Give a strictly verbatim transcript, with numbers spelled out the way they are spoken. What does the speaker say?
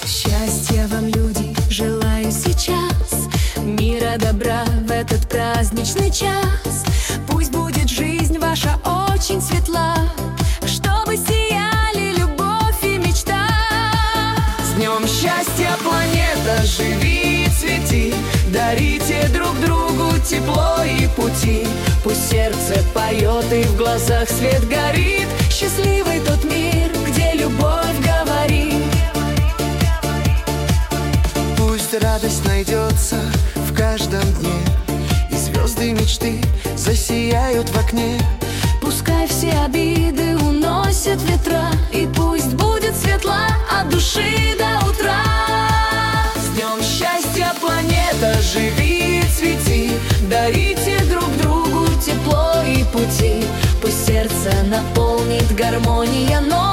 Счастья вам, люди, желаю сейчас, мира, добра в этот праздничный час. Пусть будет жизнь ваша очень светла, чтобы сияли любовь и мечта. С днем счастья, планета, живи и цвети, дарите друг другу тепло и пути. Пусть сердце поет и в глазах свет горит, счастливый тот мир, где любовь говорит. Пусть радость найдется в каждом дне, и звезды мечты засияют в окне. Пускай все обиды уносят ветра, и пусть будет светла от души до утра. С днем счастья, планета, живи и цвети, дарите друг другу тепло и пути. Пусть сердце наполнит гармония, но